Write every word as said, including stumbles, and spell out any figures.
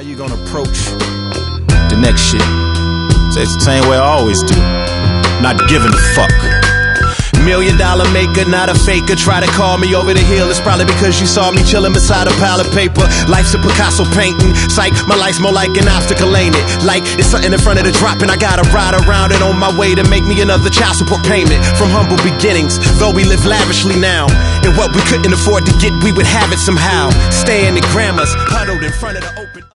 How you gonna approach the next shit? Say it's the same way I always do. Not giving a fuck. Million dollar maker, not a faker. Try to call me over the hill. It's probably because you saw me chilling beside a pile of paper. Life's a Picasso painting. Psych, my life's more like an obstacle, ain't it? Like it's something in front of the drop and I gotta ride around it on my way to make me another child support payment. From humble beginnings, though we live lavishly now. And what we couldn't afford to get, we would have it somehow. Staying in grammars, huddled in front of the open